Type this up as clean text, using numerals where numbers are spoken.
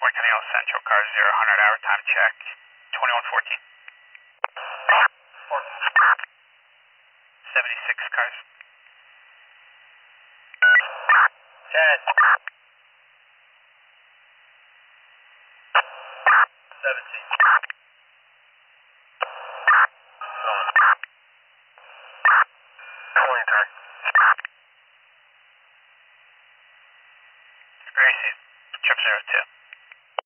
Canal Central, car 0, 100 hour time check, 2114. 76 cars. 10. 17. Going. 23. Gracie, trip 02.